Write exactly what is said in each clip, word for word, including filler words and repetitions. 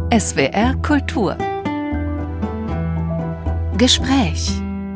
S W R Kultur Gespräch.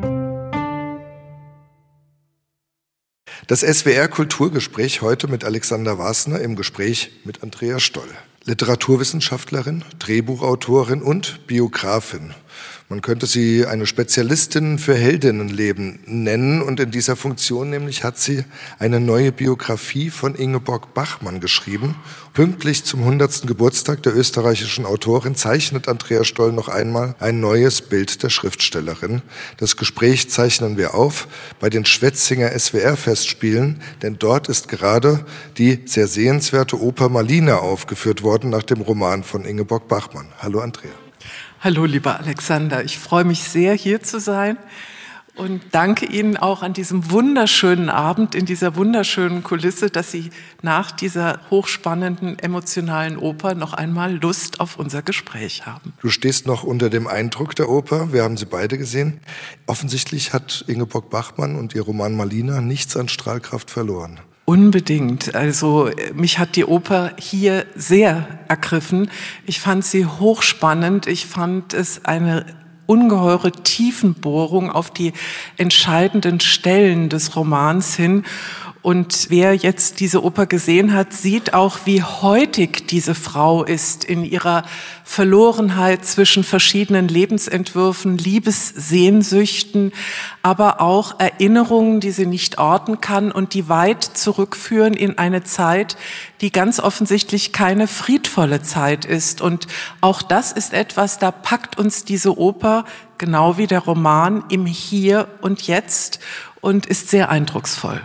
Das S W R Kulturgespräch heute mit Alexander Wasner im Gespräch mit Andrea Stoll. Literaturwissenschaftlerin, Drehbuchautorin und Biografin. Man könnte sie eine Spezialistin für Heldinnenleben nennen, und in dieser Funktion nämlich hat sie eine neue Biografie von Ingeborg Bachmann geschrieben. Pünktlich zum hundertsten Geburtstag der österreichischen Autorin zeichnet Andrea Stoll noch einmal ein neues Bild der Schriftstellerin. Das Gespräch zeichnen wir auf bei den Schwetzinger S W R-Festspielen, denn dort ist gerade die sehr sehenswerte Oper Malina aufgeführt worden nach dem Roman von Ingeborg Bachmann. Hallo Andrea. Hallo lieber Alexander, ich freue mich sehr, hier zu sein und danke Ihnen auch an diesem wunderschönen Abend, in dieser wunderschönen Kulisse, dass Sie nach dieser hochspannenden, emotionalen Oper noch einmal Lust auf unser Gespräch haben. Du stehst noch unter dem Eindruck der Oper, wir haben sie beide gesehen. Offensichtlich hat Ingeborg Bachmann und ihr Roman Malina nichts an Strahlkraft verloren. Unbedingt. Also mich hat die Oper hier sehr ergriffen. Ich fand sie hochspannend. Ich fand es eine ungeheure Tiefenbohrung auf die entscheidenden Stellen des Romans hin. Und wer jetzt diese Oper gesehen hat, sieht auch, wie heutig diese Frau ist in ihrer Verlorenheit zwischen verschiedenen Lebensentwürfen, Liebessehnsüchten, aber auch Erinnerungen, die sie nicht orten kann und die weit zurückführen in eine Zeit, die ganz offensichtlich keine friedvolle Zeit ist. Und auch das ist etwas, da packt uns diese Oper, genau wie der Roman, im Hier und Jetzt und ist sehr eindrucksvoll.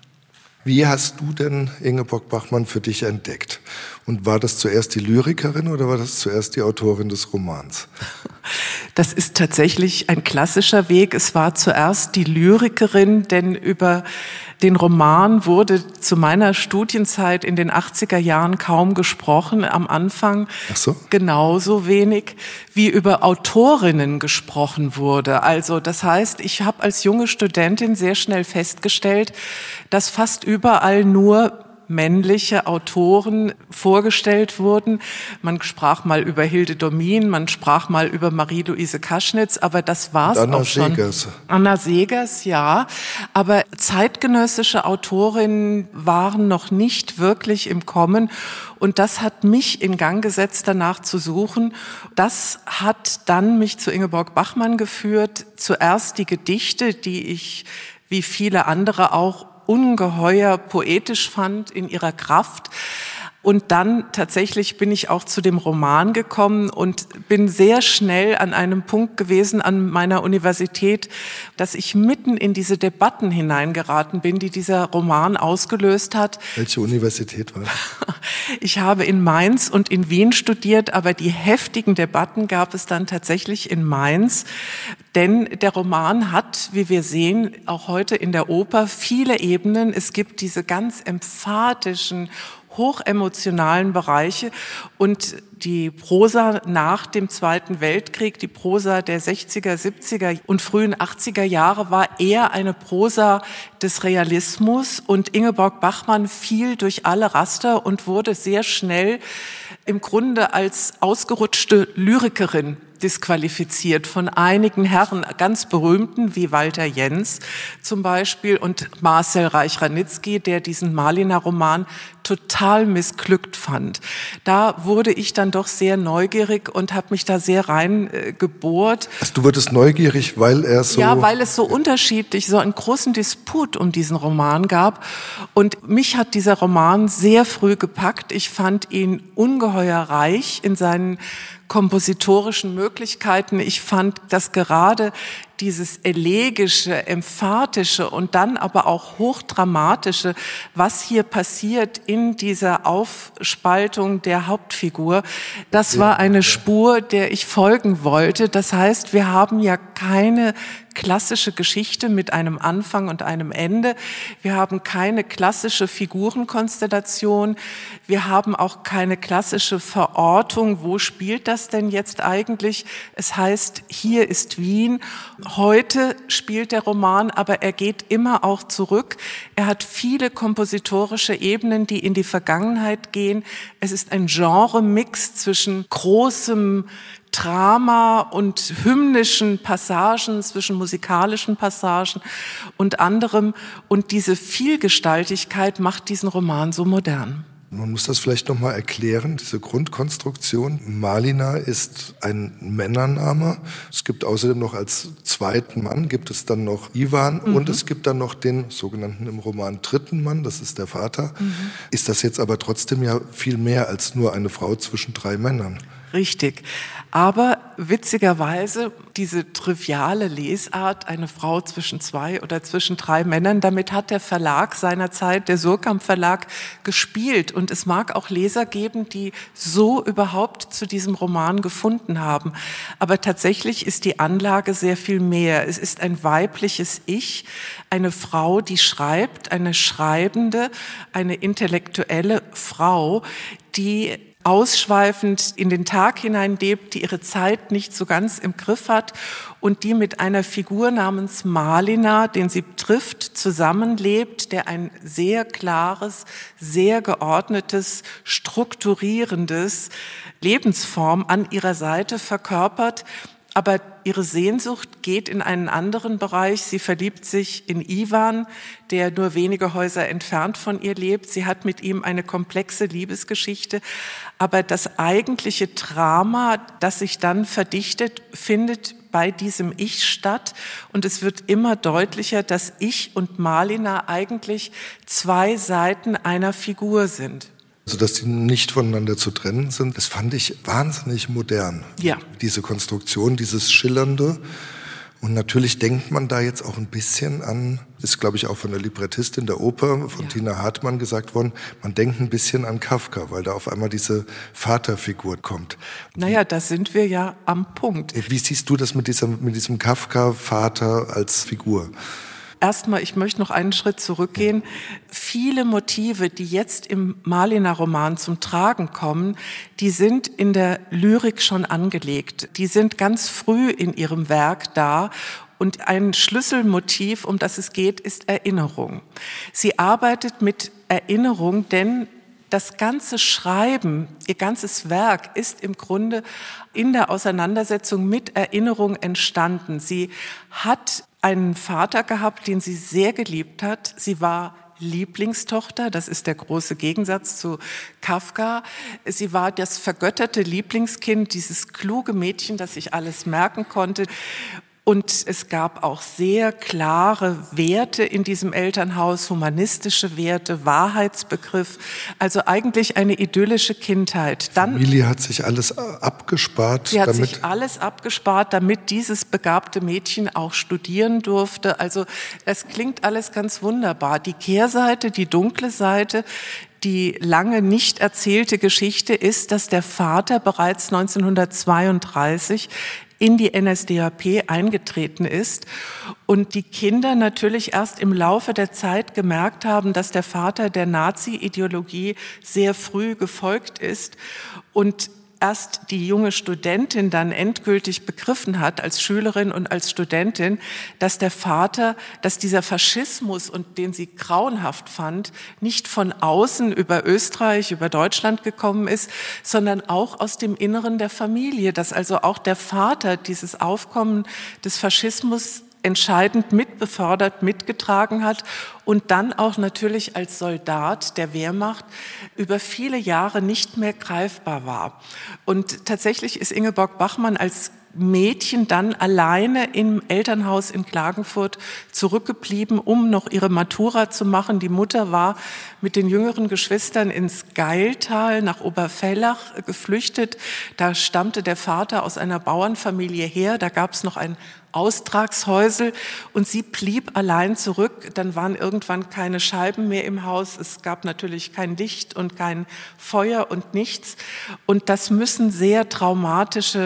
Wie hast du denn Ingeborg Bachmann für dich entdeckt? Und war das zuerst die Lyrikerin oder war das zuerst die Autorin des Romans? Das ist tatsächlich ein klassischer Weg. Es war zuerst die Lyrikerin, denn über den Roman wurde zu meiner Studienzeit in den achtziger Jahren kaum gesprochen. Am Anfang Ach so? Genauso wenig, wie über Autorinnen gesprochen wurde. Also das heißt, ich habe als junge Studentin sehr schnell festgestellt, dass fast überall nur männliche Autoren vorgestellt wurden. Man sprach mal über Hilde Domin, man sprach mal über Marie-Louise Kaschnitz, aber das war's Anna auch schon. Segers. Anna Segers, ja. Aber zeitgenössische Autorinnen waren noch nicht wirklich im Kommen. Und das hat mich in Gang gesetzt, danach zu suchen. Das hat dann mich zu Ingeborg Bachmann geführt. Zuerst die Gedichte, die ich, wie viele andere auch, ungeheuer poetisch fand in ihrer Kraft. Und dann tatsächlich bin ich auch zu dem Roman gekommen und bin sehr schnell an einem Punkt gewesen an meiner Universität, dass ich mitten in diese Debatten hineingeraten bin, die dieser Roman ausgelöst hat. Welche Universität war das? Ich habe in Mainz und in Wien studiert, aber die heftigen Debatten gab es dann tatsächlich in Mainz. Denn der Roman hat, wie wir sehen, auch heute in der Oper viele Ebenen. Es gibt diese ganz emphatischen, hochemotionalen Bereiche und die Prosa nach dem Zweiten Weltkrieg, die Prosa der sechziger, siebziger und frühen achtziger Jahre war eher eine Prosa des Realismus, und Ingeborg Bachmann fiel durch alle Raster und wurde sehr schnell im Grunde als ausgerutschte Lyrikerin disqualifiziert von einigen Herren, ganz berühmten, wie Walter Jens zum Beispiel und Marcel Reich-Ranitzky, der diesen Malina-Roman total missglückt fand. Da wurde ich dann doch sehr neugierig und habe mich da sehr rein äh, gebohrt. Also du wurdest neugierig, weil er so... Ja, weil es so unterschiedlich, so einen großen Disput um diesen Roman gab. Und mich hat dieser Roman sehr früh gepackt. Ich fand ihn ungeheuer reich in seinen kompositorischen Möglichkeiten. Ich fand, dass gerade dieses elegische, emphatische und dann aber auch hochdramatische, was hier passiert in dieser Aufspaltung der Hauptfigur, das war eine Spur, der ich folgen wollte. Das heißt, wir haben ja keine klassische Geschichte mit einem Anfang und einem Ende. Wir haben keine klassische Figurenkonstellation. Wir haben auch keine klassische Verortung. Wo spielt das denn jetzt eigentlich? Es heißt, hier ist Wien. Heute spielt der Roman, aber er geht immer auch zurück. Er hat viele kompositorische Ebenen, die in die Vergangenheit gehen. Es ist ein Genre-Mix zwischen großem Drama und hymnischen Passagen, zwischen musikalischen Passagen und anderem. Und diese Vielgestaltigkeit macht diesen Roman so modern. Man muss das vielleicht nochmal erklären, diese Grundkonstruktion. Malina ist ein Männername. Es gibt außerdem noch als zweiten Mann, gibt es dann noch Ivan mhm. und es gibt dann noch den sogenannten im Roman dritten Mann, das ist der Vater. Mhm. Ist das jetzt aber trotzdem ja viel mehr als nur eine Frau zwischen drei Männern? Richtig. Aber witzigerweise diese triviale Lesart, eine Frau zwischen zwei oder zwischen drei Männern, damit hat der Verlag seinerzeit, der Suhrkamp Verlag, gespielt. Und es mag auch Leser geben, die so überhaupt zu diesem Roman gefunden haben. Aber tatsächlich ist die Anlage sehr viel mehr. Es ist ein weibliches Ich, eine Frau, die schreibt, eine Schreibende, eine intellektuelle Frau, die ausschweifend in den Tag hinein lebt, die ihre Zeit nicht so ganz im Griff hat und die mit einer Figur namens Malina, den sie trifft, zusammenlebt, der ein sehr klares, sehr geordnetes, strukturierendes Lebensform an ihrer Seite verkörpert. Aber ihre Sehnsucht geht in einen anderen Bereich. Sie verliebt sich in Ivan, der nur wenige Häuser entfernt von ihr lebt. Sie hat mit ihm eine komplexe Liebesgeschichte. Aber das eigentliche Drama, das sich dann verdichtet, findet bei diesem Ich statt. Und es wird immer deutlicher, dass Ich und Malina eigentlich zwei Seiten einer Figur sind. Also, dass die nicht voneinander zu trennen sind, das fand ich wahnsinnig modern. Ja. Diese Konstruktion, dieses Schillernde. Und natürlich denkt man da jetzt auch ein bisschen an, ist glaube ich auch von der Librettistin der Oper, von ja. Tina Hartmann gesagt worden, man denkt ein bisschen an Kafka, weil da auf einmal diese Vaterfigur kommt. Naja, da sind wir ja am Punkt. Wie siehst du das mit diesem, mit diesem Kafka-Vater als Figur? Erstmal, ich möchte noch einen Schritt zurückgehen. Viele Motive, die jetzt im Malina-Roman zum Tragen kommen, die sind in der Lyrik schon angelegt. Die sind ganz früh in ihrem Werk da. Und ein Schlüsselmotiv, um das es geht, ist Erinnerung. Sie arbeitet mit Erinnerung, denn das ganze Schreiben, ihr ganzes Werk ist im Grunde in der Auseinandersetzung mit Erinnerung entstanden. Sie hat einen Vater gehabt, den sie sehr geliebt hat. Sie war Lieblingstochter, das ist der große Gegensatz zu Kafka. Sie war das vergötterte Lieblingskind, dieses kluge Mädchen, das sich alles merken konnte. Und es gab auch sehr klare Werte in diesem Elternhaus, humanistische Werte, Wahrheitsbegriff, also eigentlich eine idyllische Kindheit. Dann, die Familie hat sich alles abgespart. Sie hat damit sich alles abgespart, damit dieses begabte Mädchen auch studieren durfte. Also es klingt alles ganz wunderbar. Die Kehrseite, die dunkle Seite, die lange nicht erzählte Geschichte ist, dass der Vater bereits neunzehnhundertzweiunddreißig in die N S D A P eingetreten ist und die Kinder natürlich erst im Laufe der Zeit gemerkt haben, dass der Vater der Nazi-Ideologie sehr früh gefolgt ist und erst die junge Studentin dann endgültig begriffen hat, als Schülerin und als Studentin, dass der Vater, dass dieser Faschismus, und den sie grauenhaft fand, nicht von außen über Österreich, über Deutschland gekommen ist, sondern auch aus dem Inneren der Familie, dass also auch der Vater dieses Aufkommen des Faschismus entscheidend mitbefördert, mitgetragen hat und dann auch natürlich als Soldat der Wehrmacht über viele Jahre nicht mehr greifbar war. Und tatsächlich ist Ingeborg Bachmann als Mädchen dann alleine im Elternhaus in Klagenfurt zurückgeblieben, um noch ihre Matura zu machen. Die Mutter war mit den jüngeren Geschwistern ins Geiltal nach Oberfellach geflüchtet. Da stammte der Vater aus einer Bauernfamilie her. Da gab es noch ein Austragshäusel und sie blieb allein zurück. Dann waren irgendwann keine Scheiben mehr im Haus. Es gab natürlich kein Licht und kein Feuer und nichts. Und das müssen sehr traumatische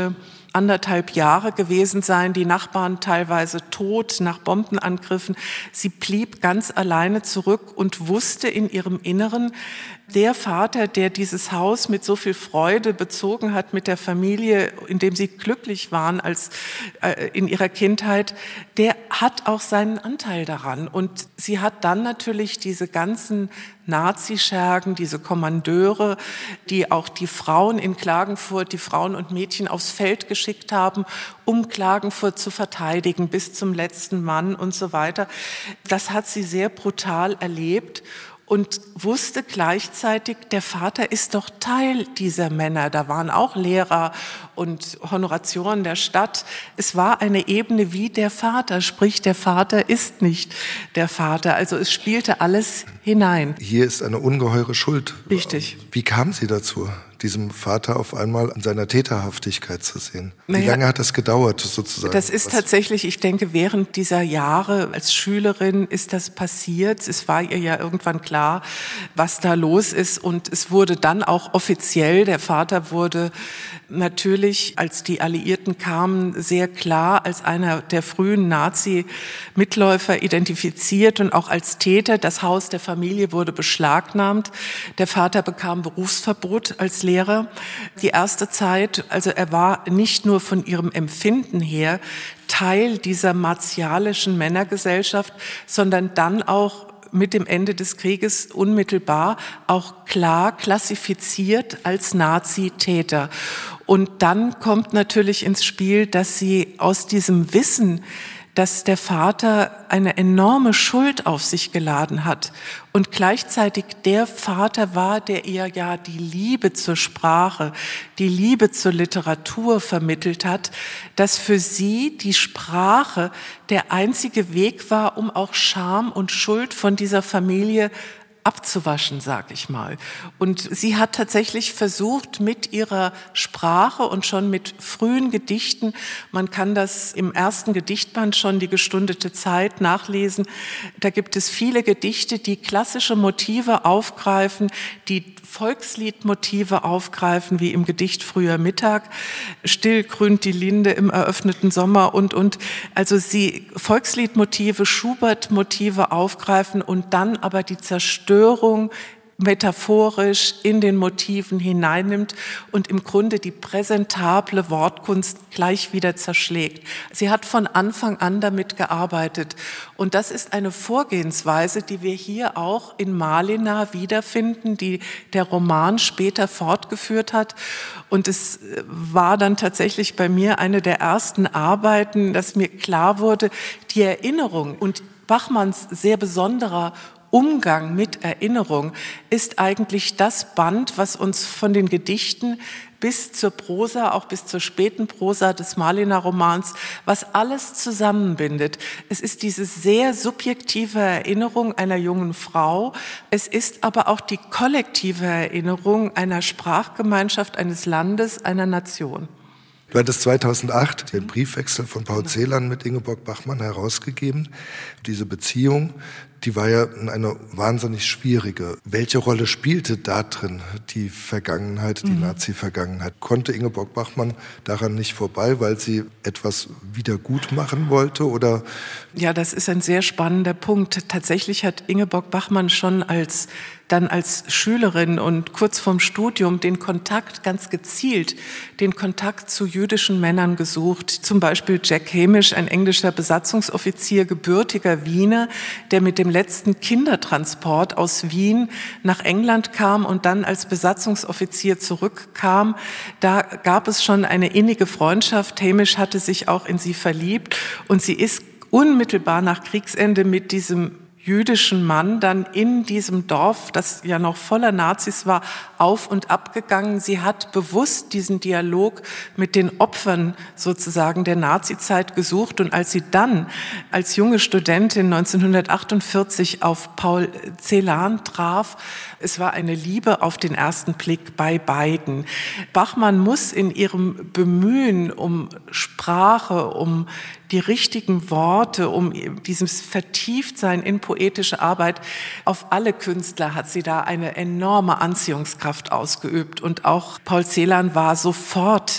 anderthalb Jahre gewesen sein, die Nachbarn teilweise tot nach Bombenangriffen. Sie blieb ganz alleine zurück und wusste in ihrem Inneren, der Vater, der dieses Haus mit so viel Freude bezogen hat mit der Familie, in dem sie glücklich waren als äh, in ihrer Kindheit, der hat auch seinen Anteil daran. Und sie hat dann natürlich diese ganzen Nazischergen, diese Kommandeure, die auch die Frauen in Klagenfurt, die Frauen und Mädchen aufs Feld geschickt haben, um Klagenfurt zu verteidigen bis zum letzten Mann und so weiter. Das hat sie sehr brutal erlebt. Und wusste gleichzeitig, der Vater ist doch Teil dieser Männer. Da waren auch Lehrer und Honoratioren der Stadt. Es war eine Ebene wie der Vater, sprich der Vater ist nicht der Vater. Also es spielte alles hinein. Hier ist eine ungeheure Schuld. Richtig. Wie kam sie dazu, diesem Vater auf einmal an seiner Täterhaftigkeit zu sehen? Wie naja, lange hat das gedauert sozusagen? Das ist Was? tatsächlich, ich denke, während dieser Jahre als Schülerin ist das passiert. Es war ihr ja irgendwann klar, was da los ist. Und es wurde dann auch offiziell, der Vater wurde natürlich, als die Alliierten kamen, sehr klar als einer der frühen Nazi-Mitläufer identifiziert und auch als Täter. Das Haus der Familie wurde beschlagnahmt. Der Vater bekam Berufsverbot als Lehrer. Die erste Zeit, also er war nicht nur von ihrem Empfinden her Teil dieser martialischen Männergesellschaft, sondern dann auch mit dem Ende des Krieges unmittelbar auch klar klassifiziert als Nazi-Täter. Und dann kommt natürlich ins Spiel, dass sie aus diesem Wissen, dass der Vater eine enorme Schuld auf sich geladen hat und gleichzeitig der Vater war, der ihr ja die Liebe zur Sprache, die Liebe zur Literatur vermittelt hat, dass für sie die Sprache der einzige Weg war, um auch Scham und Schuld von dieser Familie abzuwaschen, sag ich mal. Und sie hat tatsächlich versucht, mit ihrer Sprache und schon mit frühen Gedichten, man kann das im ersten Gedichtband schon, die gestundete Zeit, nachlesen, da gibt es viele Gedichte, die klassische Motive aufgreifen, die Volksliedmotive aufgreifen, wie im Gedicht Früher Mittag, still grünt die Linde im eröffneten Sommer und, und, also sie Volksliedmotive, Schubert-Motive aufgreifen und dann aber die Zerstörung metaphorisch in den Motiven hineinnimmt und im Grunde die präsentable Wortkunst gleich wieder zerschlägt. Sie hat von Anfang an damit gearbeitet. Und das ist eine Vorgehensweise, die wir hier auch in Malina wiederfinden, die der Roman später fortgeführt hat. Und es war dann tatsächlich bei mir eine der ersten Arbeiten, dass mir klar wurde, die Erinnerung und Bachmanns sehr besonderer Umgang mit Erinnerung ist eigentlich das Band, was uns von den Gedichten bis zur Prosa, auch bis zur späten Prosa des Malina-Romans, was alles zusammenbindet. Es ist diese sehr subjektive Erinnerung einer jungen Frau. Es ist aber auch die kollektive Erinnerung einer Sprachgemeinschaft, eines Landes, einer Nation. Du hattest zweitausendacht den Briefwechsel von Paul Celan mit Ingeborg Bachmann herausgegeben. Diese Beziehung, die war ja eine wahnsinnig schwierige. Welche Rolle spielte da drin die Vergangenheit, die mhm. Nazi-Vergangenheit? Konnte Ingeborg Bachmann daran nicht vorbei, weil sie etwas wieder gut machen wollte? Oder? Ja, das ist ein sehr spannender Punkt. Tatsächlich hat Ingeborg Bachmann schon als dann als Schülerin und kurz vorm Studium den Kontakt ganz gezielt, den Kontakt zu jüdischen Männern gesucht. Zum Beispiel Jack Hamish, ein englischer Besatzungsoffizier, gebürtiger Wiener, der mit dem letzten Kindertransport aus Wien nach England kam und dann als Besatzungsoffizier zurückkam. Da gab es schon eine innige Freundschaft. Hamish hatte sich auch in sie verliebt und sie ist unmittelbar nach Kriegsende mit diesem jüdischen Mann dann in diesem Dorf, das ja noch voller Nazis war, auf und ab gegangen. Sie hat bewusst diesen Dialog mit den Opfern sozusagen der Nazizeit gesucht. Und als sie dann als junge Studentin neunzehnhundertachtundvierzig auf Paul Celan traf, es war eine Liebe auf den ersten Blick bei beiden. Bachmann muss in ihrem Bemühen um Sprache, um die richtigen Worte, um dieses Vertieftsein in poetische Arbeit, auf alle Künstler hat sie da eine enorme Anziehungskraft ausgeübt. Und auch Paul Celan war sofort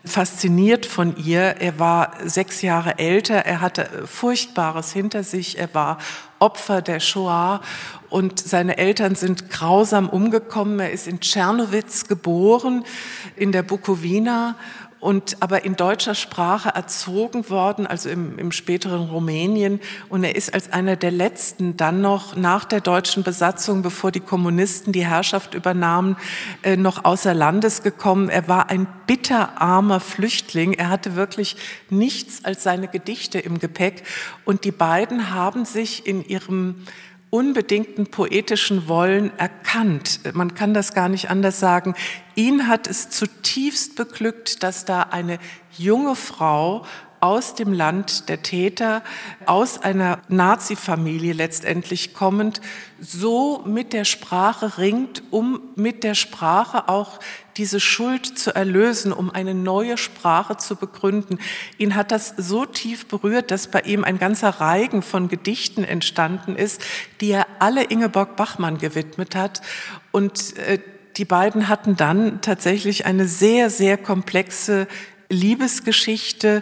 fasziniert von ihr. Er war sechs Jahre älter, er hatte Furchtbares hinter sich, er war Opfer der Shoah und seine Eltern sind grausam umgekommen. Er ist in Czernowitz geboren, in der Bukowina, und aber in deutscher Sprache erzogen worden, also im, im späteren Rumänien. Und er ist als einer der Letzten dann noch nach der deutschen Besatzung, bevor die Kommunisten die Herrschaft übernahmen, äh, noch außer Landes gekommen. Er war ein bitterarmer Flüchtling. Er hatte wirklich nichts als seine Gedichte im Gepäck. Und die beiden haben sich in ihrem unbedingten poetischen Wollen erkannt. Man kann das gar nicht anders sagen. Ihn hat es zutiefst beglückt, dass da eine junge Frau aus dem Land der Täter, aus einer Nazi-Familie letztendlich kommend, so mit der Sprache ringt, um mit der Sprache auch diese Schuld zu erlösen, um eine neue Sprache zu begründen. Ihn hat das so tief berührt, dass bei ihm ein ganzer Reigen von Gedichten entstanden ist, die er alle Ingeborg Bachmann gewidmet hat. Und äh, die beiden hatten dann tatsächlich eine sehr, sehr komplexe Liebesgeschichte,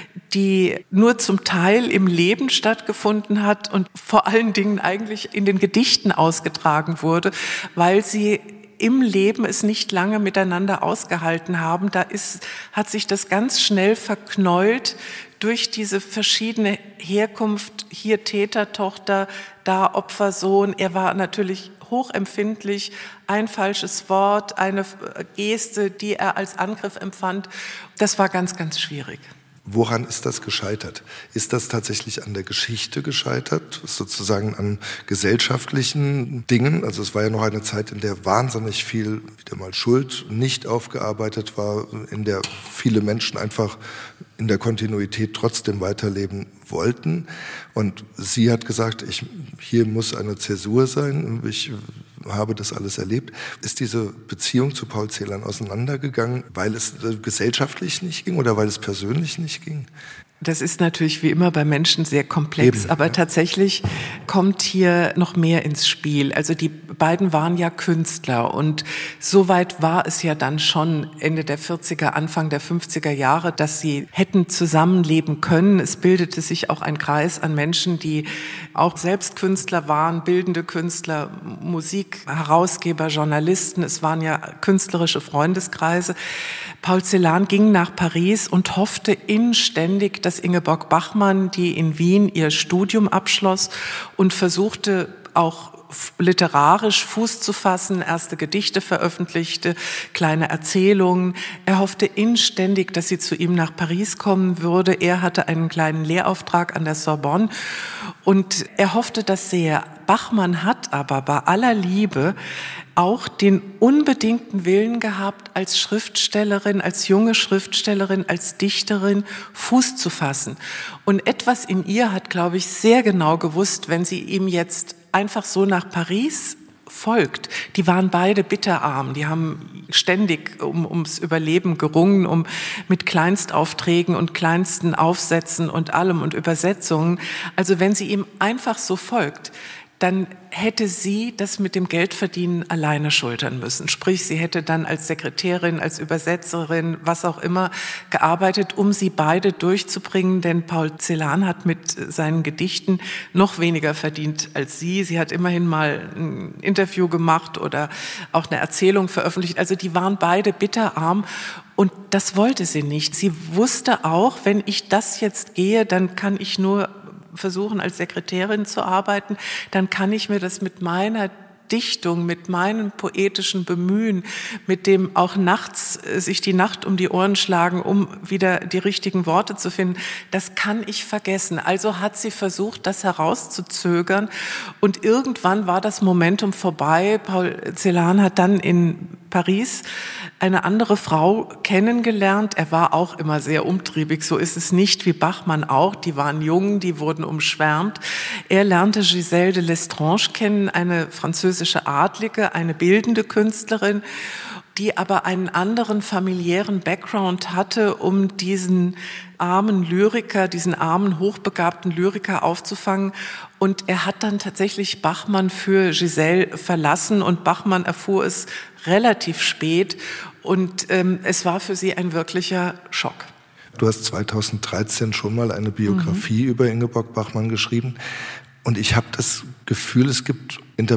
die nur zum Teil im Leben stattgefunden hat und vor allen Dingen eigentlich in den Gedichten ausgetragen wurde, weil sie im Leben es nicht lange miteinander ausgehalten haben. Da ist, hat sich das ganz schnell verknäult durch diese verschiedene Herkunft, hier Täter, Tochter, da Opfer, Sohn. Er war natürlich hochempfindlich, ein falsches Wort, eine Geste, die er als Angriff empfand. Das war ganz, ganz schwierig. Woran ist das gescheitert? Ist das tatsächlich an der Geschichte gescheitert, sozusagen an gesellschaftlichen Dingen? Also es war ja noch eine Zeit, in der wahnsinnig viel, wieder mal Schuld, nicht aufgearbeitet war, in der viele Menschen einfach in der Kontinuität trotzdem weiterleben wollten. Und sie hat gesagt, ich, hier muss eine Zäsur sein. Ich habe das alles erlebt. Ist diese Beziehung zu Paul Celan auseinandergegangen, weil es gesellschaftlich nicht ging oder weil es persönlich nicht ging? Das ist natürlich wie immer bei Menschen sehr komplex, Eben, aber ja. tatsächlich kommt hier noch mehr ins Spiel. Also die beiden waren ja Künstler und soweit war es ja dann schon Ende der vierziger, Anfang der fünfziger Jahre, dass sie hätten zusammenleben können. Es bildete sich auch ein Kreis an Menschen, die auch selbst Künstler waren, bildende Künstler, Musikherausgeber, Journalisten. Es waren ja künstlerische Freundeskreise. Paul Celan ging nach Paris und hoffte inständig, dass Ingeborg Bachmann, die in Wien ihr Studium abschloss und versuchte auch literarisch Fuß zu fassen, erste Gedichte veröffentlichte, kleine Erzählungen. Er hoffte inständig, dass sie zu ihm nach Paris kommen würde. Er hatte einen kleinen Lehrauftrag an der Sorbonne und er hoffte das sehr. Bachmann hat aber bei aller Liebe auch den unbedingten Willen gehabt, als Schriftstellerin, als junge Schriftstellerin, als Dichterin Fuß zu fassen. Und etwas in ihr hat, glaube ich, sehr genau gewusst, wenn sie ihm jetzt einfach so nach Paris folgt. Die waren beide bitterarm, die haben ständig um, ums Überleben gerungen, um mit Kleinstaufträgen und kleinsten Aufsätzen und allem und Übersetzungen. Also wenn sie ihm einfach so folgt, dann hätte sie das mit dem Geldverdienen alleine schultern müssen. Sprich, sie hätte dann als Sekretärin, als Übersetzerin, was auch immer, gearbeitet, um sie beide durchzubringen. Denn Paul Celan hat mit seinen Gedichten noch weniger verdient als sie. Sie hat immerhin mal ein Interview gemacht oder auch eine Erzählung veröffentlicht. Also die waren beide bitterarm. Und das wollte sie nicht. Sie wusste auch, wenn ich das jetzt gehe, dann kann ich nur versuchen, als Sekretärin zu arbeiten, dann kann ich mir das mit meiner Dichtung, mit meinem poetischen Bemühen, mit dem auch nachts sich die Nacht um die Ohren schlagen, um wieder die richtigen Worte zu finden, das kann ich vergessen. Also hat sie versucht, das herauszuzögern und irgendwann war das Momentum vorbei. Paul Celan hat dann in Paris eine andere Frau kennengelernt. Er war auch immer sehr umtriebig, so ist es nicht, wie Bachmann auch. Die waren jung, die wurden umschwärmt. Er lernte Gisèle de Lestrange kennen, eine französische Adlige, eine bildende Künstlerin. die aber einen anderen familiären Background hatte, um diesen armen Lyriker, diesen armen, hochbegabten Lyriker aufzufangen. Und er hat dann tatsächlich Bachmann für Giselle verlassen und Bachmann erfuhr es relativ spät und ähm, es war für sie ein wirklicher Schock. Du hast zweitausenddreizehn schon mal eine Biografie mhm. über Ingeborg Bachmann geschrieben. Und ich habe das Gefühl, es gibt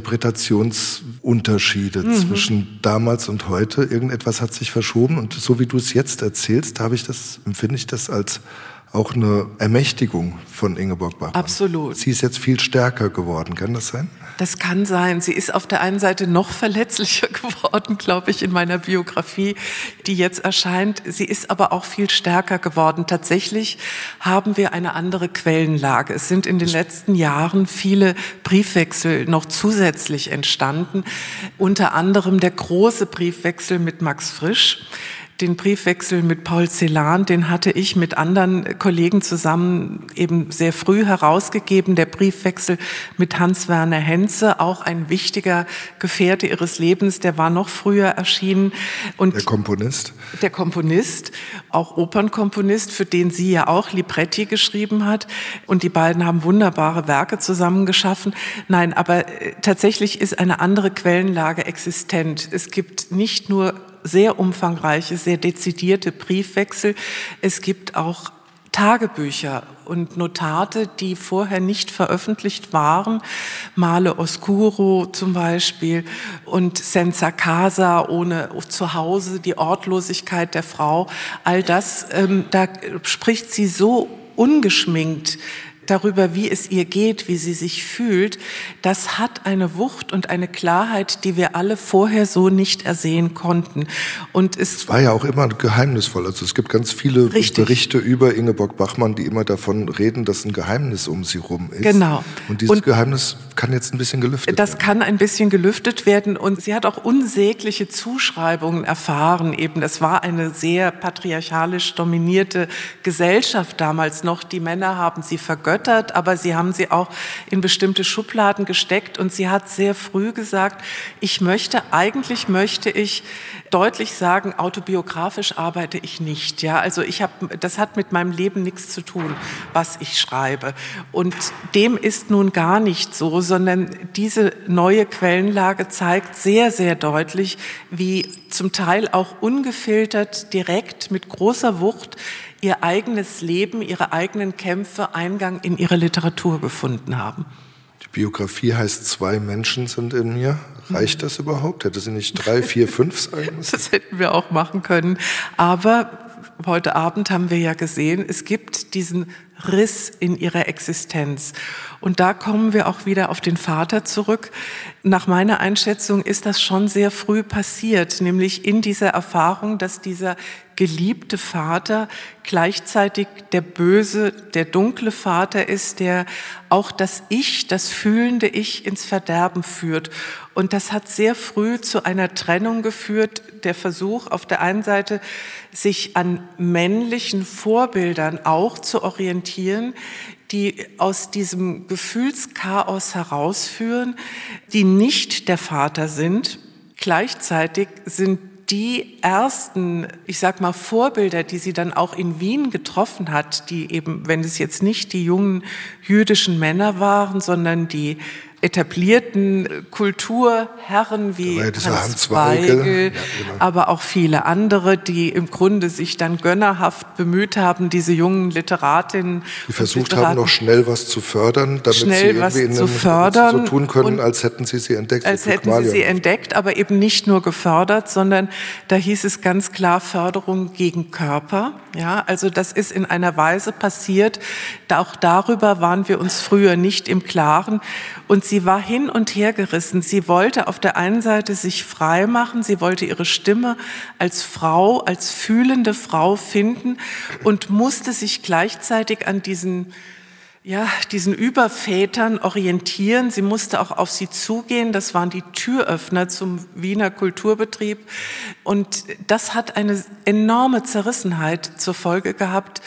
Interpretationsunterschiede mhm. zwischen damals und heute. Irgendetwas hat sich verschoben. Und so wie du es jetzt erzählst, habe ich das, empfinde ich das als auch eine Ermächtigung von Ingeborg Bachmann. Absolut. Sie ist jetzt viel stärker geworden. Kann das sein? Das kann sein. Sie ist auf der einen Seite noch verletzlicher geworden, glaube ich, in meiner Biografie, die jetzt erscheint. Sie ist aber auch viel stärker geworden. Tatsächlich haben wir eine andere Quellenlage. Es sind in den letzten Jahren viele Briefwechsel noch zusätzlich entstanden. Unter anderem der große Briefwechsel mit Max Frisch. Den Briefwechsel mit Paul Celan, den hatte ich mit anderen Kollegen zusammen eben sehr früh herausgegeben. Der Briefwechsel mit Hans-Werner Henze, auch ein wichtiger Gefährte ihres Lebens, der war noch früher erschienen. Und der Komponist? Der Komponist, auch Opernkomponist, für den sie ja auch Libretti geschrieben hat. Und die beiden haben wunderbare Werke zusammen geschaffen. Nein, aber tatsächlich ist eine andere Quellenlage existent. Es gibt nicht nur sehr umfangreiche, sehr dezidierte Briefwechsel. Es gibt auch Tagebücher und Notate, die vorher nicht veröffentlicht waren. Male Oscuro zum Beispiel und Senza Casa, ohne Zuhause, die Ortlosigkeit der Frau. All das, ähm, da spricht sie so ungeschminkt darüber, wie es ihr geht, wie sie sich fühlt, das hat eine Wucht und eine Klarheit, die wir alle vorher so nicht ersehen konnten. Und es, es war ja auch immer geheimnisvoll. Also es gibt ganz viele richtig. Berichte über Ingeborg Bachmann, die immer davon reden, dass ein Geheimnis um sie rum ist. Genau. Und dieses und Geheimnis kann jetzt ein bisschen gelüftet das werden. Das kann ein bisschen gelüftet werden. Und sie hat auch unsägliche Zuschreibungen erfahren. Eben, das war eine sehr patriarchalisch dominierte Gesellschaft damals noch. Die Männer haben sie vergöttert, aber sie haben sie auch in bestimmte Schubladen gesteckt und sie hat sehr früh gesagt, ich möchte, eigentlich möchte ich deutlich sagen, autobiografisch arbeite ich nicht. Ja, also ich habe, das hat mit meinem Leben nichts zu tun, was ich schreibe. Und dem ist nun gar nicht so, sondern diese neue Quellenlage zeigt sehr, sehr deutlich, wie zum Teil auch ungefiltert, direkt, mit großer Wucht ihr eigenes Leben, ihre eigenen Kämpfe Eingang in ihre Literatur gefunden haben. Die Biografie heißt Zwei Menschen sind in mir. Reicht das überhaupt? Hätte sie nicht drei, vier, fünf sein müssen? Das hätten wir auch machen können. Aber heute Abend haben wir ja gesehen, es gibt diesen Riss in ihrer Existenz. Und da kommen wir auch wieder auf den Vater zurück. Nach meiner Einschätzung ist das schon sehr früh passiert, nämlich in dieser Erfahrung, dass dieser geliebte Vater gleichzeitig der böse, der dunkle Vater ist, der auch das Ich, das fühlende Ich ins Verderben führt. Und das hat sehr früh zu einer Trennung geführt, der Versuch auf der einen Seite, sich an männlichen Vorbildern auch zu orientieren, die aus diesem Gefühlschaos herausführen, die nicht der Vater sind. Gleichzeitig sind die ersten, ich sag mal, Vorbilder, die sie dann auch in Wien getroffen hat, die eben, wenn es jetzt nicht die jungen jüdischen Männer waren, sondern die etablierten Kulturherren wie Hans, Hans Weigel, Weigel ja, genau. aber auch viele andere, die im Grunde sich dann gönnerhaft bemüht haben, diese jungen Literatinnen, die versucht Literaten, haben, noch schnell was zu fördern, damit schnell sie was irgendwie zu fördern, so tun können, als hätten sie sie entdeckt. Als hätten sie sie entdeckt, aber eben nicht nur gefördert, sondern da hieß es ganz klar Förderung gegen Körper. Ja, also das ist in einer Weise passiert, auch darüber waren wir uns früher nicht im Klaren. Und sie war hin und her gerissen. Sie wollte auf der einen Seite sich frei machen, sie wollte ihre Stimme als Frau, als fühlende Frau finden und musste sich gleichzeitig an diesen, ja, diesen Übervätern orientieren. Sie musste auch auf sie zugehen. Das waren die Türöffner zum Wiener Kulturbetrieb. Und das hat eine enorme Zerrissenheit zur Folge gehabt,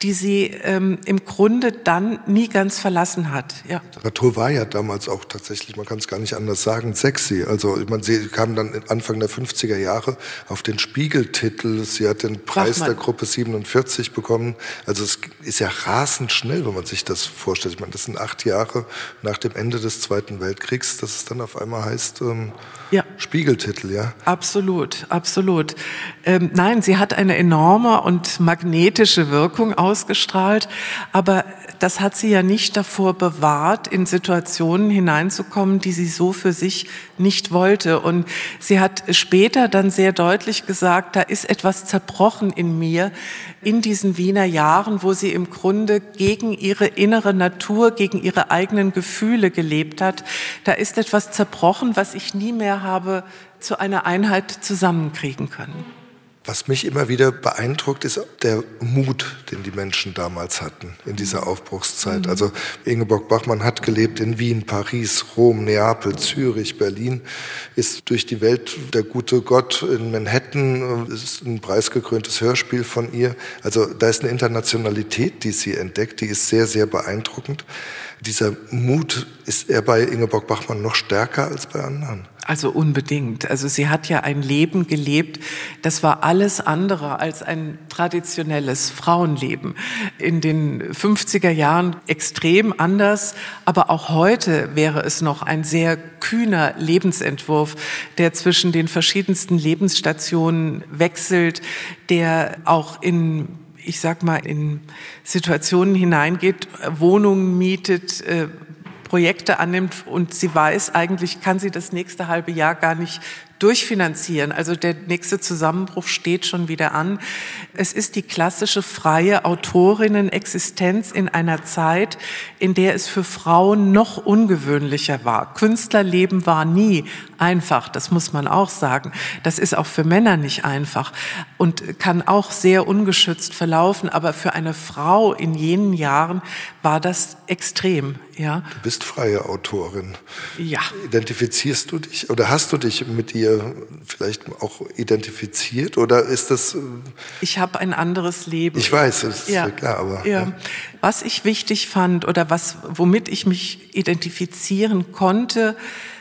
die sie ähm, im Grunde dann nie ganz verlassen hat. Ja. Literatur war ja damals auch tatsächlich, man kann es gar nicht anders sagen, sexy. Also man sie kam dann Anfang der fünfziger Jahre auf den Spiegeltitel. Sie hat den Preis der Gruppe siebenundvierzig bekommen. Also es ist ja rasend schnell, wenn man sich das vorstellt. Ich meine, das sind acht Jahre nach dem Ende des Zweiten Weltkriegs, dass es dann auf einmal heißt ähm, ja. Spiegeltitel, ja. Absolut, absolut. Ähm, nein, sie hat eine enorme und magnetische Wirkung ausgestrahlt, aber das hat sie ja nicht davor bewahrt, in Situationen hineinzukommen, die sie so für sich nicht wollte. Und sie hat später dann sehr deutlich gesagt, da ist etwas zerbrochen in mir in diesen Wiener Jahren, wo sie im Grunde gegen ihre innere Natur, gegen ihre eigenen Gefühle gelebt hat. Da ist etwas zerbrochen, was ich nie mehr habe zu einer Einheit zusammenkriegen können. Was mich immer wieder beeindruckt, ist der Mut, den die Menschen damals hatten in dieser Aufbruchszeit. Mhm. Also Ingeborg Bachmann hat gelebt in Wien, Paris, Rom, Neapel, Zürich, Berlin, ist durch die Welt der gute Gott in Manhattan, ist ein preisgekröntes Hörspiel von ihr. Also da ist eine Internationalität, die sie entdeckt, die ist sehr, sehr beeindruckend. Dieser Mut, ist er bei Ingeborg Bachmann noch stärker als bei anderen? Also unbedingt. Also sie hat ja ein Leben gelebt, das war alles andere als ein traditionelles Frauenleben. In den fünfziger Jahren extrem anders, aber auch heute wäre es noch ein sehr kühner Lebensentwurf, der zwischen den verschiedensten Lebensstationen wechselt, der auch in ich sag mal, in Situationen hineingeht, Wohnungen mietet, äh, Projekte annimmt und sie weiß, eigentlich kann sie das nächste halbe Jahr gar nicht durchfinanzieren. Also der nächste Zusammenbruch steht schon wieder an. Es ist die klassische freie Autorinnen-Existenz in einer Zeit, in der es für Frauen noch ungewöhnlicher war. Künstlerleben war nie einfach, das muss man auch sagen. Das ist auch für Männer nicht einfach und kann auch sehr ungeschützt verlaufen. Aber für eine Frau in jenen Jahren war das extrem. Ja. Du bist freie Autorin. Ja. Identifizierst du dich oder hast du dich mit ihr vielleicht auch identifiziert oder ist das? Ich habe ein anderes Leben. Ich weiß, das ist ja klar, aber ja. Ja. Was ich wichtig fand oder was, womit ich mich identifizieren konnte,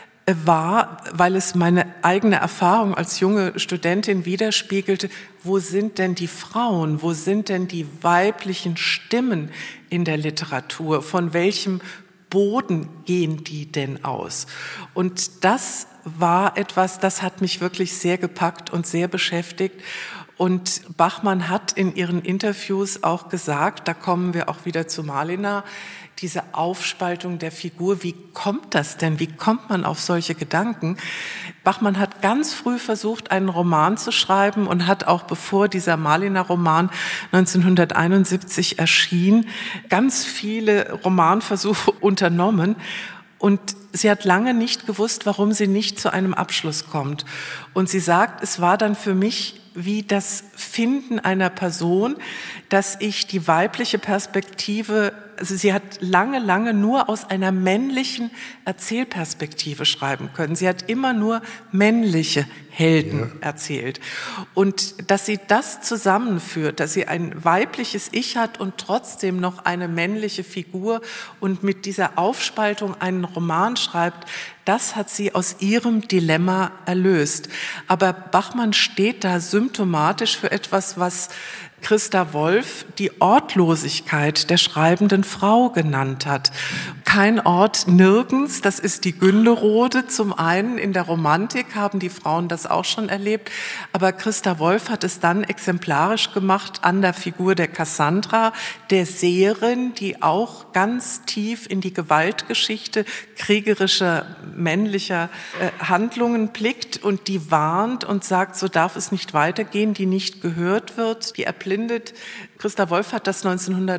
war, weil es meine eigene Erfahrung als junge Studentin widerspiegelte, wo sind denn die Frauen, wo sind denn die weiblichen Stimmen in der Literatur, von welchem Boden gehen die denn aus? Und das war etwas, das hat mich wirklich sehr gepackt und sehr beschäftigt. Und Bachmann hat in ihren Interviews auch gesagt, da kommen wir auch wieder zu Malina, diese Aufspaltung der Figur, wie kommt das denn? Wie kommt man auf solche Gedanken? Bachmann hat ganz früh versucht, einen Roman zu schreiben und hat auch, bevor dieser Malina-Roman neunzehnhunderteinundsiebzig erschien, ganz viele Romanversuche unternommen. Und sie hat lange nicht gewusst, warum sie nicht zu einem Abschluss kommt. Und sie sagt, es war dann für mich wie das Finden einer Person, dass ich die weibliche Perspektive, also sie hat lange, lange nur aus einer männlichen Erzählperspektive schreiben können. Sie hat immer nur männliche Helden ja. erzählt. Und dass sie das zusammenführt, dass sie ein weibliches Ich hat und trotzdem noch eine männliche Figur und mit dieser Aufspaltung einen Roman schreibt, das hat sie aus ihrem Dilemma erlöst. Aber Bachmann steht da symptomatisch für etwas, was Christa Wolf die Ortlosigkeit der schreibenden Frau genannt hat. Kein Ort nirgends, das ist die Günderode. Zum einen in der Romantik haben die Frauen das auch schon erlebt, aber Christa Wolf hat es dann exemplarisch gemacht an der Figur der Cassandra, der Seherin, die auch ganz tief in die Gewaltgeschichte kriegerischer männlicher äh, Handlungen blickt und die warnt und sagt, so darf es nicht weitergehen, die nicht gehört wird, die erblindet. Christa Wolf hat das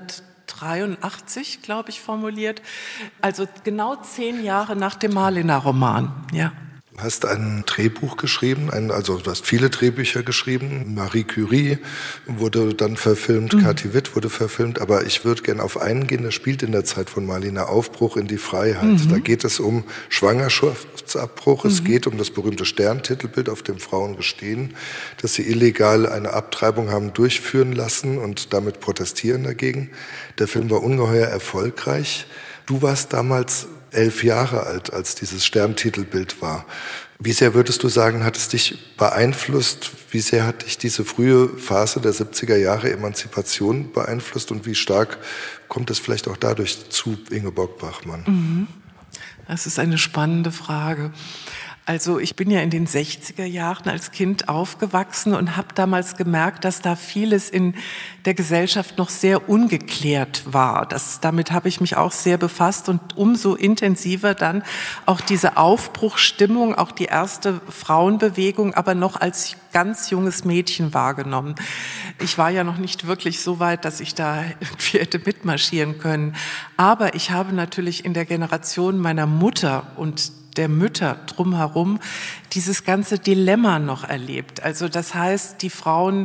neunzehnhundertdreiundachtzig, glaube ich, formuliert. Also genau zehn Jahre nach dem Malina-Roman. Ja. Du hast ein Drehbuch geschrieben, ein, also du hast viele Drehbücher geschrieben. Marie Curie wurde dann verfilmt, mhm. Kathi Witt wurde verfilmt, aber ich würde gerne auf einen gehen, der spielt in der Zeit von Marlene, Aufbruch in die Freiheit. Mhm. Da geht es um Schwangerschaftsabbruch, mhm. es geht um das berühmte Sterntitelbild, auf dem Frauen gestehen, dass sie illegal eine Abtreibung haben durchführen lassen und damit protestieren dagegen. Der Film war ungeheuer erfolgreich. Du warst damals elf Jahre alt, als dieses Sterntitelbild war. Wie sehr würdest du sagen, hat es dich beeinflusst? Wie sehr hat dich diese frühe Phase der siebziger Jahre Emanzipation beeinflusst? Und wie stark kommt es vielleicht auch dadurch zu Ingeborg Bachmann? Mhm. Das ist eine spannende Frage. Also ich bin ja in den sechziger Jahren als Kind aufgewachsen und habe damals gemerkt, dass da vieles in der Gesellschaft noch sehr ungeklärt war. Das, damit habe ich mich auch sehr befasst und umso intensiver dann auch diese Aufbruchsstimmung, auch die erste Frauenbewegung, aber noch als ganz junges Mädchen wahrgenommen. Ich war ja noch nicht wirklich so weit, dass ich da irgendwie hätte mitmarschieren können. Aber ich habe natürlich in der Generation meiner Mutter und der Mütter drumherum dieses ganze Dilemma noch erlebt. Also das heißt, die Frauen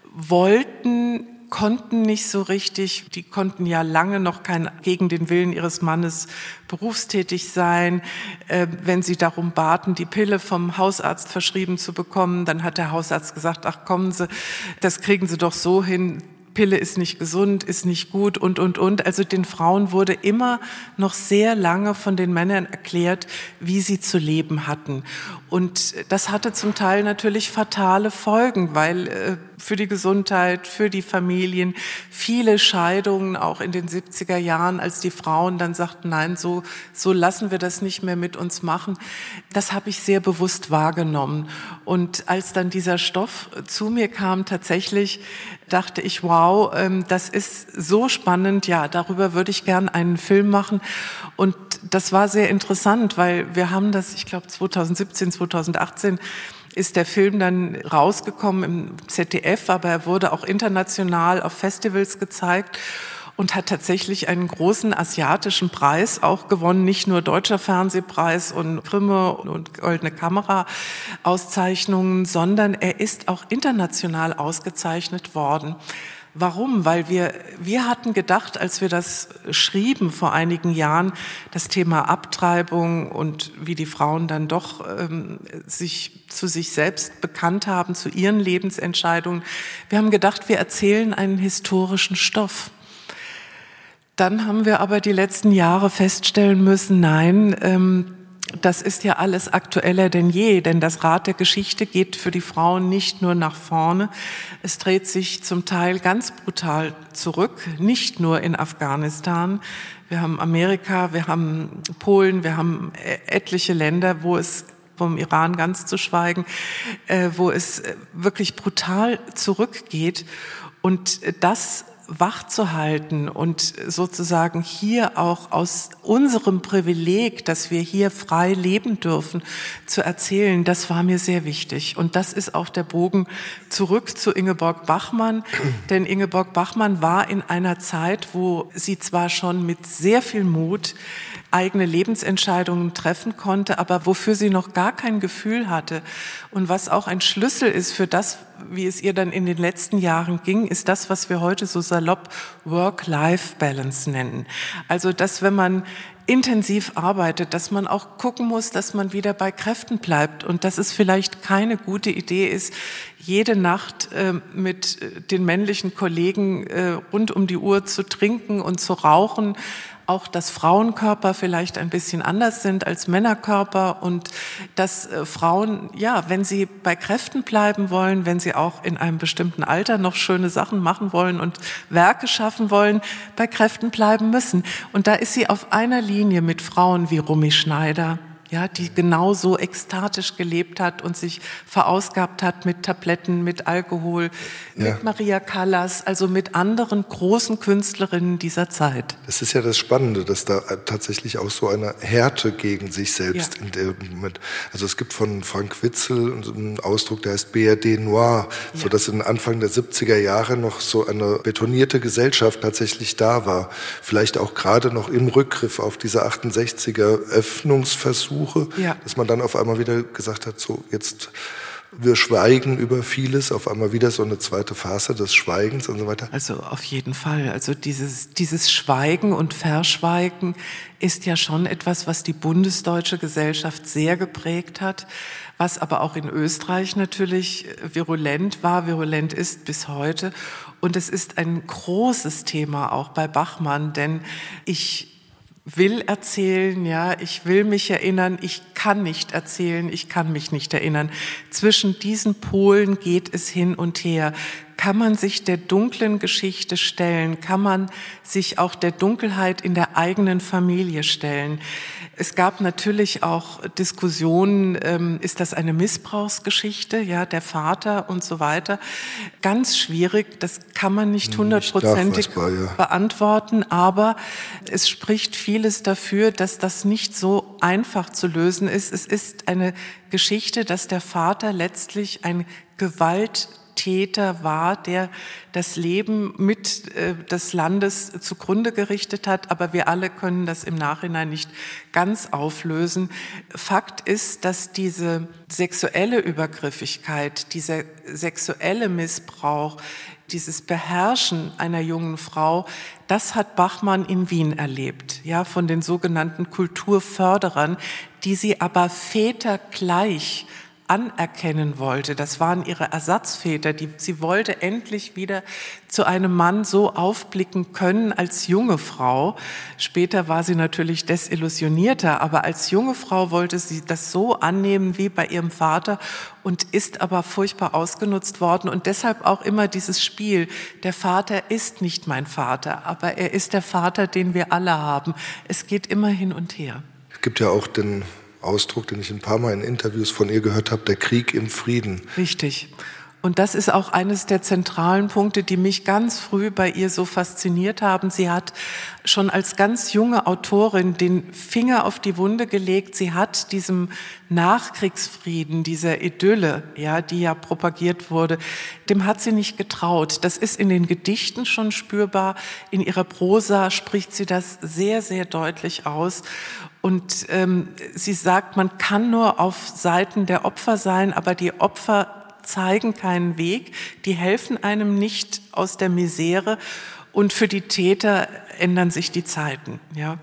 wollten, konnten nicht so richtig, die konnten ja lange noch kein, gegen den Willen ihres Mannes berufstätig sein. Äh, wenn sie darum baten, die Pille vom Hausarzt verschrieben zu bekommen, dann hat der Hausarzt gesagt, ach kommen Sie, das kriegen Sie doch so hin, Pille ist nicht gesund, ist nicht gut und, und, und. Also den Frauen wurde immer noch sehr lange von den Männern erklärt, wie sie zu leben hatten. Und das hatte zum Teil natürlich fatale Folgen, weil äh, für die Gesundheit, für die Familien, viele Scheidungen auch in den siebziger Jahren, als die Frauen dann sagten, nein, so, so lassen wir das nicht mehr mit uns machen. Das habe ich sehr bewusst wahrgenommen. Und als dann dieser Stoff zu mir kam, tatsächlich dachte ich, wow, ähm, das ist so spannend, ja, darüber würde ich gern einen Film machen. Und das war sehr interessant, weil wir haben das, ich glaube zweitausendsiebzehn, zweitausendachtzehn ist der Film dann rausgekommen im Z D F, aber er wurde auch international auf Festivals gezeigt und hat tatsächlich einen großen asiatischen Preis auch gewonnen, nicht nur Deutscher Fernsehpreis und Grimme und Goldene Kamera Auszeichnungen, sondern er ist auch international ausgezeichnet worden. Warum? Weil wir, wir hatten gedacht, als wir das schrieben vor einigen Jahren, das Thema Abtreibung und wie die Frauen dann doch ähm, sich zu sich selbst bekannt haben, zu ihren Lebensentscheidungen. Wir haben gedacht, wir erzählen einen historischen Stoff. Dann haben wir aber die letzten Jahre feststellen müssen, nein, ähm, das ist ja alles aktueller denn je, denn das Rad der Geschichte geht für die Frauen nicht nur nach vorne, es dreht sich zum Teil ganz brutal zurück, nicht nur in Afghanistan. Wir haben Amerika, wir haben Polen, wir haben etliche Länder, wo es vom Iran ganz zu schweigen, äh, wo es wirklich brutal zurückgeht. Und das wach zu halten und sozusagen hier auch aus unserem Privileg, dass wir hier frei leben dürfen, zu erzählen, das war mir sehr wichtig. Und das ist auch der Bogen zurück zu Ingeborg Bachmann. Denn Ingeborg Bachmann war in einer Zeit, wo sie zwar schon mit sehr viel Mut eigene Lebensentscheidungen treffen konnte, aber wofür sie noch gar kein Gefühl hatte. Und was auch ein Schlüssel ist für das, wie es ihr dann in den letzten Jahren ging, ist das, was wir heute so salopp Work-Life-Balance nennen. Also, dass wenn man intensiv arbeitet, dass man auch gucken muss, dass man wieder bei Kräften bleibt und dass es vielleicht keine gute Idee ist, jede Nacht äh, mit den männlichen Kollegen äh, rund um die Uhr zu trinken und zu rauchen. Auch, dass Frauenkörper vielleicht ein bisschen anders sind als Männerkörper und dass äh, Frauen, ja, wenn sie bei Kräften bleiben wollen, wenn sie auch in einem bestimmten Alter noch schöne Sachen machen wollen und Werke schaffen wollen, bei Kräften bleiben müssen. Und da ist sie auf einer Linie mit Frauen wie Romy Schneider, ja, die genauso ekstatisch gelebt hat und sich verausgabt hat mit Tabletten, mit Alkohol, ja. mit Maria Callas, also mit anderen großen Künstlerinnen dieser Zeit. Das ist ja das Spannende, dass da tatsächlich auch so eine Härte gegen sich selbst ja. in dem Moment. Also es gibt von Frank Witzel einen Ausdruck, der heißt B R D Noir, ja. so dass in Anfang der siebziger Jahre noch so eine betonierte Gesellschaft tatsächlich da war. Vielleicht auch gerade noch im Rückgriff auf diese achtundsechziger Öffnungsversuche Buche, ja. dass man dann auf einmal wieder gesagt hat, so jetzt wir schweigen über vieles, auf einmal wieder so eine zweite Phase des Schweigens und so weiter. Also auf jeden Fall. Also dieses, dieses Schweigen und Verschweigen ist ja schon etwas, was die bundesdeutsche Gesellschaft sehr geprägt hat, was aber auch in Österreich natürlich virulent war, virulent ist bis heute. Und es ist ein großes Thema auch bei Bachmann, denn ich will erzählen, ja, ich will mich erinnern, ich kann nicht erzählen, ich kann mich nicht erinnern. Zwischen diesen Polen geht es hin und her. Kann man sich der dunklen Geschichte stellen? Kann man sich auch der Dunkelheit in der eigenen Familie stellen? Es gab natürlich auch Diskussionen, ähm, ist das eine Missbrauchsgeschichte, ja, der Vater und so weiter. Ganz schwierig, das kann man nicht hundertprozentig ja. beantworten, aber es spricht vieles dafür, dass das nicht so einfach zu lösen ist. Es ist eine Geschichte, dass der Vater letztlich ein Gewalt Täter war, der das Leben mit äh, des Landes zugrunde gerichtet hat, aber wir alle können das im Nachhinein nicht ganz auflösen. Fakt ist, dass diese sexuelle Übergriffigkeit, dieser sexuelle Missbrauch, dieses Beherrschen einer jungen Frau, das hat Bachmann in Wien erlebt, ja, von den sogenannten Kulturförderern, die sie aber vätergleich anerkennen wollte. Das waren ihre Ersatzväter. Die, sie wollte endlich wieder zu einem Mann so aufblicken können als junge Frau. Später war sie natürlich desillusionierter, aber als junge Frau wollte sie das so annehmen wie bei ihrem Vater und ist aber furchtbar ausgenutzt worden. Und deshalb auch immer dieses Spiel, der Vater ist nicht mein Vater, aber er ist der Vater, den wir alle haben. Es geht immer hin und her. Es gibt ja auch den Ausdruck, den ich ein paar Mal in Interviews von ihr gehört habe, der Krieg im Frieden. Richtig. Und das ist auch eines der zentralen Punkte, die mich ganz früh bei ihr so fasziniert haben. Sie hat schon als ganz junge Autorin den Finger auf die Wunde gelegt. Sie hat diesem Nachkriegsfrieden, dieser Idylle, ja, die ja propagiert wurde, dem hat sie nicht getraut. Das ist in den Gedichten schon spürbar. In ihrer Prosa spricht sie das sehr, sehr deutlich aus. Und ähm, sie sagt, man kann nur auf Seiten der Opfer sein, aber die Opfer zeigen keinen Weg, die helfen einem nicht aus der Misere und für die Täter ändern sich die Zeiten. Ja.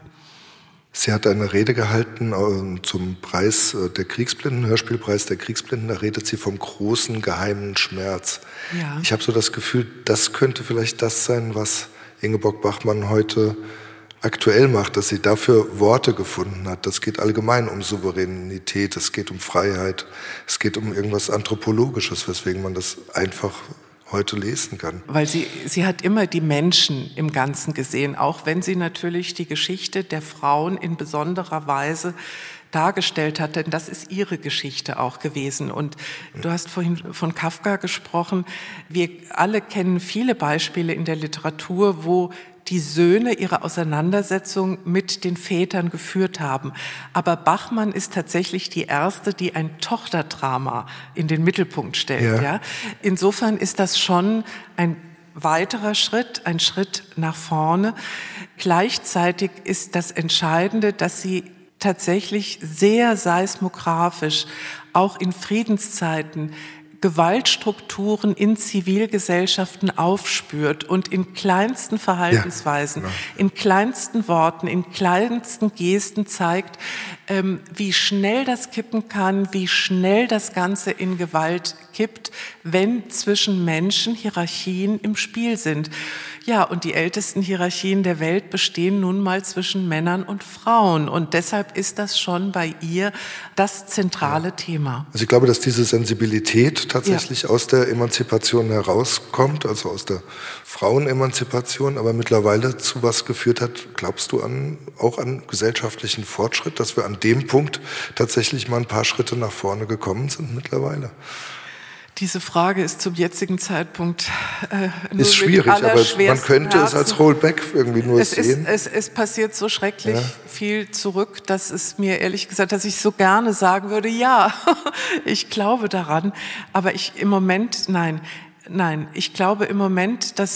Sie hat eine Rede gehalten äh, zum Preis äh, der Kriegsblinden, Hörspielpreis der Kriegsblinden, da redet sie vom großen geheimen Schmerz. Ja. Ich habe so das Gefühl, das könnte vielleicht das sein, was Ingeborg Bachmann heute aktuell macht, dass sie dafür Worte gefunden hat. Das geht allgemein um Souveränität, es geht um Freiheit, es geht um irgendwas Anthropologisches, weswegen man das einfach heute lesen kann. Weil sie, sie hat immer die Menschen im Ganzen gesehen, auch wenn sie natürlich die Geschichte der Frauen in besonderer Weise dargestellt hat, denn das ist ihre Geschichte auch gewesen. Und du hast vorhin von Kafka gesprochen. Wir alle kennen viele Beispiele in der Literatur, wo die Söhne ihre Auseinandersetzung mit den Vätern geführt haben. Aber Bachmann ist tatsächlich die erste, die ein Tochterdrama in den Mittelpunkt stellt. Ja. Ja? Insofern ist das schon ein weiterer Schritt, ein Schritt nach vorne. Gleichzeitig ist das Entscheidende, dass sie tatsächlich sehr seismografisch, auch in Friedenszeiten, Gewaltstrukturen in Zivilgesellschaften aufspürt und in kleinsten Verhaltensweisen, ja, ja. in kleinsten Worten, in kleinsten Gesten zeigt, ähm, wie schnell das kippen kann, wie schnell das Ganze in Gewalt kippt, wenn zwischen Menschen Hierarchien im Spiel sind. Ja, und die ältesten Hierarchien der Welt bestehen nun mal zwischen Männern und Frauen. Und deshalb ist das schon bei ihr das zentrale ja. Thema. Also ich glaube, dass diese Sensibilität tatsächlich ja. aus der Emanzipation herauskommt, also aus der Frauenemanzipation, aber mittlerweile zu was geführt hat, glaubst du an, auch an gesellschaftlichen Fortschritt, dass wir an dem Punkt tatsächlich mal ein paar Schritte nach vorne gekommen sind mittlerweile? Diese Frage ist zum jetzigen Zeitpunkt äh, nur ist schwierig, aber man könnte Herzen. es als Rollback irgendwie nur es sehen. Ist, es, es passiert so schrecklich ja. viel zurück, dass es mir ehrlich gesagt, dass ich so gerne sagen würde, ja, ich glaube daran, aber ich im Moment, nein, nein, ich glaube im Moment, dass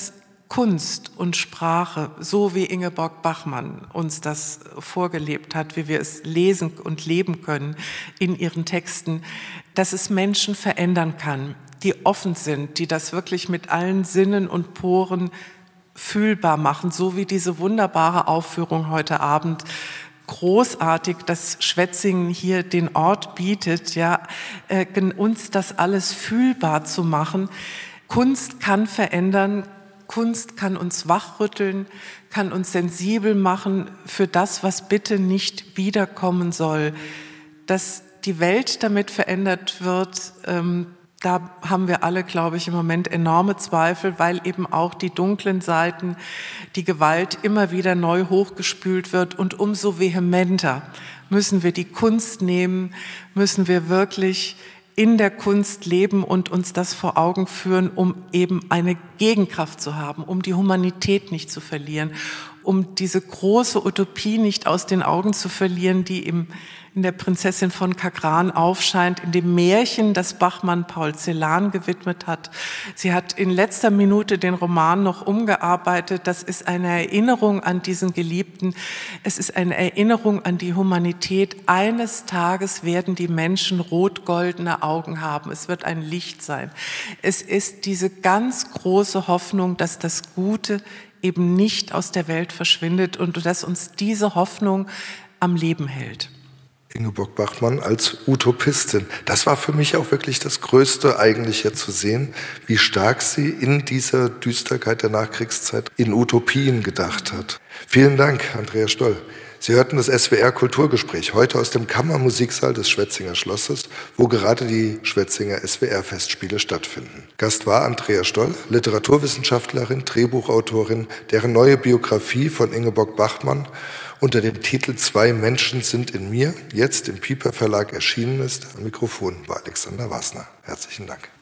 Kunst und Sprache, so wie Ingeborg Bachmann uns das vorgelebt hat, wie wir es lesen und leben können in ihren Texten, dass es Menschen verändern kann, die offen sind, die das wirklich mit allen Sinnen und Poren fühlbar machen, so wie diese wunderbare Aufführung heute Abend. Großartig, dass Schwetzingen hier den Ort bietet, ja, äh, uns das alles fühlbar zu machen. Kunst kann verändern, Kunst kann uns wachrütteln, kann uns sensibel machen für das, was bitte nicht wiederkommen soll. Dass die Welt damit verändert wird, ähm, da haben wir alle, glaube ich, im Moment enorme Zweifel, weil eben auch die dunklen Seiten, die Gewalt immer wieder neu hochgespült wird. Und umso vehementer müssen wir die Kunst nehmen, müssen wir wirklich in der Kunst leben und uns das vor Augen führen, um eben eine Gegenkraft zu haben, um die Humanität nicht zu verlieren, um diese große Utopie nicht aus den Augen zu verlieren, die im, in der Prinzessin von Kagran aufscheint, in dem Märchen, das Bachmann Paul Celan gewidmet hat. Sie hat in letzter Minute den Roman noch umgearbeitet. Das ist eine Erinnerung an diesen Geliebten. Es ist eine Erinnerung an die Humanität. Eines Tages werden die Menschen rot-goldene Augen haben. Es wird ein Licht sein. Es ist diese ganz große Hoffnung, dass das Gute eben nicht aus der Welt verschwindet und dass uns diese Hoffnung am Leben hält. Ingeborg Bachmann als Utopistin. Das war für mich auch wirklich das Größte, eigentlich jetzt zu sehen, wie stark sie in dieser Düsterkeit der Nachkriegszeit in Utopien gedacht hat. Vielen Dank, Andrea Stoll. Sie hörten das S W R Kulturgespräch heute aus dem Kammermusiksaal des Schwetzinger Schlosses, wo gerade die Schwetzinger S W R-Festspiele stattfinden. Gast war Andrea Stoll, Literaturwissenschaftlerin, Drehbuchautorin, deren neue Biografie von Ingeborg Bachmann unter dem Titel »Zwei Menschen sind in mir« jetzt im Piper Verlag erschienen ist. Am Mikrofon war Alexander Wasner. Herzlichen Dank.